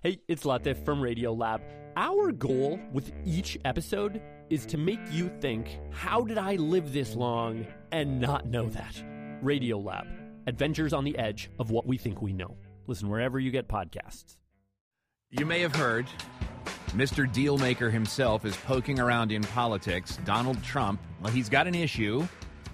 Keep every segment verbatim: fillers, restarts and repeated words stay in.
Hey, it's Latif from Radiolab. Our goal with each episode is to make you think, how did I live this long and not know that? Radiolab, adventures on the edge of what we think we know. Listen wherever you get podcasts. You may have heard, Mister Dealmaker himself is poking around in politics. Donald Trump, well, he's got an issue.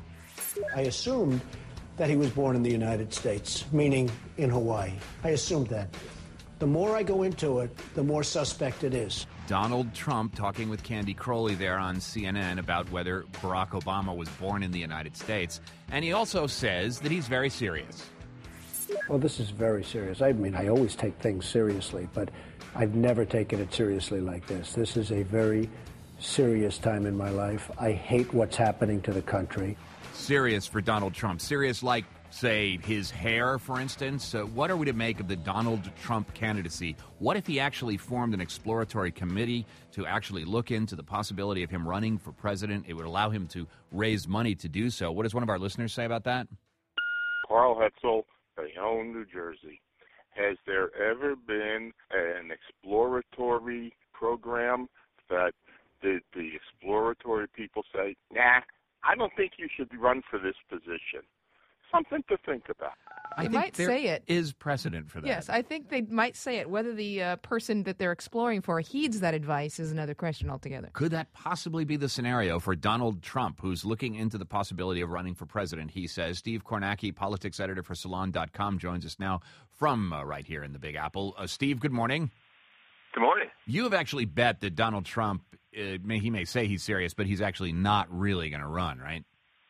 I assumed that he was born in the United States, meaning in Hawaii. I assumed that. The more I go into it, the more suspect it is. Donald Trump talking with Candy Crowley there on C N N about whether Barack Obama was born in the United States. And he also says that he's very serious. Well, this is very serious. I mean, I always take things seriously, but I've never taken it seriously like this. This is a very serious time in my life. I hate what's happening to the country. Serious for Donald Trump. Serious like, say, his hair, for instance. Uh, what are we to make of the Donald Trump candidacy? What if he actually formed an exploratory committee to actually look into the possibility of him running for president? It would allow him to raise money to do so. What does one of our listeners say about that? Carl Hetzel, Bayonne, New Jersey. Has there ever been an exploratory program that the, the exploratory people say, nah, I don't think you should run for this position? Something to think about. I They think might there say it. is precedent for that. Yes, I think they might say it. Whether the uh, person that they're exploring for heeds that advice is another question altogether. Could that possibly be the scenario for Donald Trump, who's looking into the possibility of running for president, he says? Steve Kornacki, politics editor for Salon dot com, joins us now from uh, right here in the Big Apple. Uh, Steve, good morning. Good morning. You have actually bet that Donald Trump, uh, may, he may say he's serious, but he's actually not really going to run, right?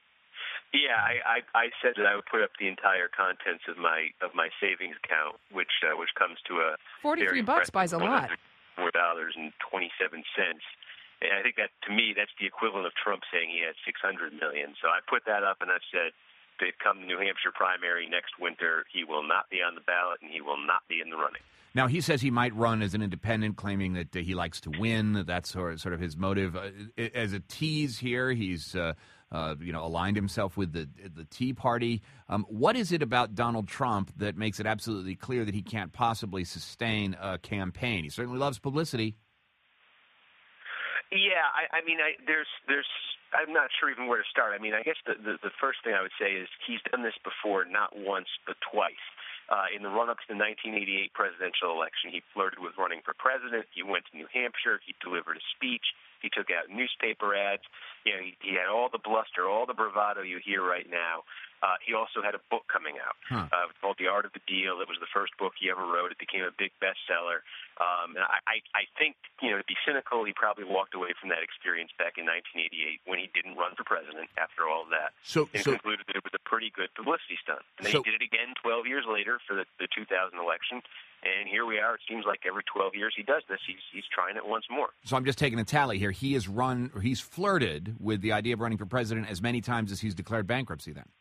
Yeah, I, I, I said that I would put up the entire contents of my of my savings account, which uh, which comes to a Forty-three bucks buys a lot. Four dollars and twenty-seven cents, and I think that to me that's the equivalent of Trump saying he had six hundred million. So I put that up, and I said that come the New Hampshire primary next winter, he will not be on the ballot, and he will not be in the running. Now, he says he might run as an independent, claiming that uh, he likes to win. That's sort of, sort of his motive. Uh, as a tease here, he's uh, uh, you know aligned himself with the the Tea Party. Um, what is it about Donald Trump that makes it absolutely clear that he can't possibly sustain a campaign? He certainly loves publicity. Yeah, I, I mean, I, there's there's I'm not sure even where to start. I mean, I guess the, the the first thing I would say is he's done this before, not once but twice. Uh, in the run-up to the nineteen eighty-eight presidential election, he flirted with running for president. He went to New Hampshire. He delivered a speech. He took out newspaper ads. You know, he, he had all the bluster, all the bravado you hear right now. Uh, he also had a book coming out huh. uh, called The Art of the Deal. It was the first book he ever wrote. It became a big bestseller. Um, and I, I, I think, you know, to be cynical, he probably walked away from that experience back in nineteen eighty-eight when he didn't run for president after all of that. So, and so concluded that it was a pretty good publicity stunt. And then so, he did it again twelve years later for the, the two thousand election. And here we are. It seems like every twelve years he does this. He's he's trying it once more. So I'm just taking a tally here. He has run, or he's flirted with the idea of running for president as many times as he's declared bankruptcy then.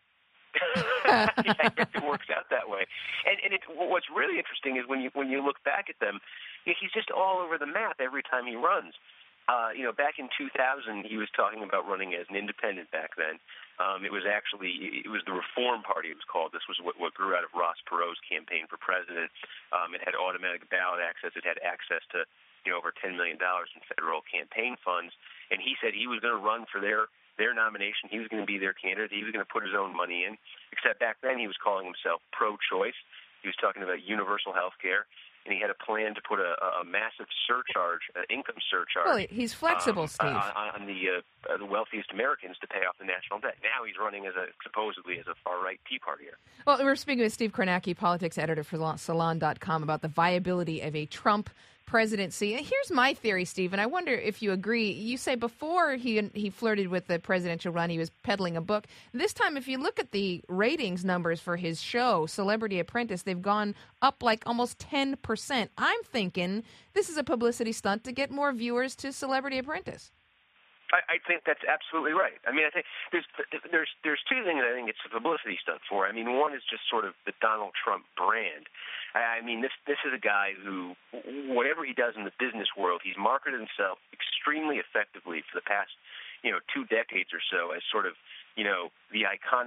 Yeah, I guess it works out that way. And and it's, what's really interesting is when you when you look back at them, he's just all over the map every time he runs. Uh, you know, back in two thousand, he was talking about running as an independent back then. Um, it was actually, it was the Reform Party, it was called. This was what, what grew out of Ross Perot's campaign for president. Um, it had automatic ballot access. It had access to, you know, over ten million dollars in federal campaign funds. And he said he was going to run for their their nomination. He was going to be their candidate. He was going to put his own money in. Except back then he was calling himself pro-choice. He was talking about universal health care. And he had a plan to put a, a massive surcharge, an income surcharge. Well, he's flexible, um, Steve. On, on the uh, the wealthiest Americans to pay off the national debt. Now he's running as a supposedly as a far-right Tea Partier. Well, we're speaking with Steve Kornacki, politics editor for Salon dot com, about the viability of a Trump presidency. Here's my theory, Steve, and I wonder if you agree. You say before he he flirted with the presidential run, he was peddling a book. This time, if you look at the ratings numbers for his show, Celebrity Apprentice, they've gone up like almost ten percent. I'm thinking this is a publicity stunt to get more viewers to Celebrity Apprentice. I, I think that's absolutely right. I mean, I think there's there's there's two things I think it's a publicity stunt for. I mean, one is just sort of the Donald Trump brand. I mean, this this is a guy who, whatever he does in the business world, he's marketed himself extremely effectively for the past, you know, two decades or so as sort of, you know, the iconic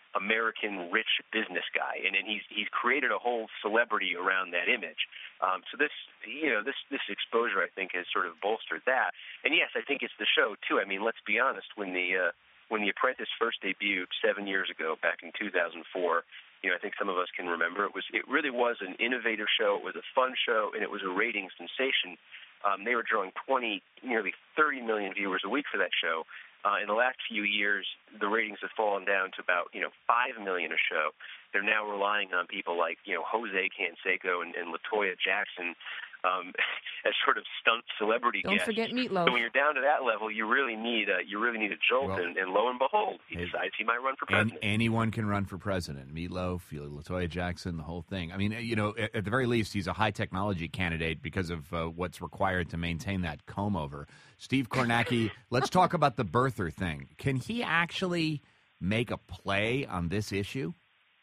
American rich business guy, and, and he's he's created a whole celebrity around that image. Um, so this, you know, this this exposure, I think, has sort of bolstered that. And yes, I think it's the show too. I mean, let's be honest. When the uh, when The Apprentice first debuted seven years ago, back in two thousand four, you know, I think some of us can remember it was it really was an innovative show. It was a fun show, and it was a rating sensation. Um, they were drawing twenty, nearly thirty million viewers a week for that show. Uh, in the last few years, the ratings have fallen down to about, you know, five million a show. They're now relying on people like, you know, Jose Canseco and, and LaToya Jackson um, as sort of stunt celebrity Don't guests. forget Meatloaf. So when you're down to that level, you really need a, you really need a jolt, Well, and, and lo and behold, he it, decides he might run for and president. anyone can run for president. Meatloaf, LaToya Jackson, the whole thing. I mean, you know, at, at the very least, he's a high technology candidate because of uh, what's required to maintain that comb over. Steve Kornacki, let's talk about the birther thing. Can he actually make a play on this issue?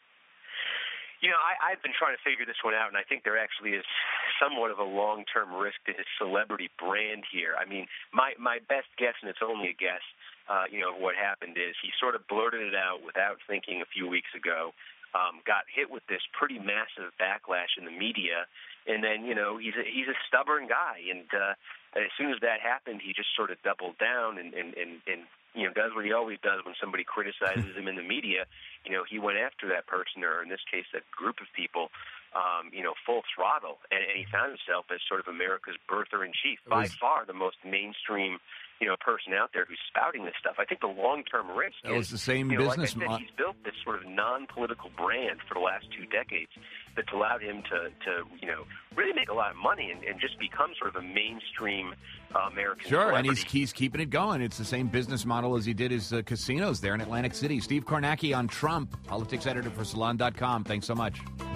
You know, I, I've been trying to figure this one out, and I think there actually is somewhat of a long-term risk to his celebrity brand here. I mean, my, my best guess, and it's only a guess, uh, you know, what happened is he sort of blurted it out without thinking a few weeks ago, um, got hit with this pretty massive backlash in the media, and then, you know, he's a, he's a stubborn guy, and uh, as soon as that happened, he just sort of doubled down and, and, and, and you know, does what he always does when somebody criticizes him in the media. You know, he went after that person, or in this case, that group of people, um, you know, full throttle. And, and he found himself as sort of America's birther-in-chief, by was, far the most mainstream, you know, person out there who's spouting this stuff. I think the long-term risk It was is, the same you know, business like I said, mo- he's built this sort of non-political brand for the last two decades that's allowed him to, to you know, really make a lot of money and, and just become sort of a mainstream uh, American Sure, celebrity. and he's, he's keeping it going. It's the same business model as he did his uh, casinos there in Atlantic City. Steve Kornacki on Trump, politics editor for Salon dot com. Thanks so much.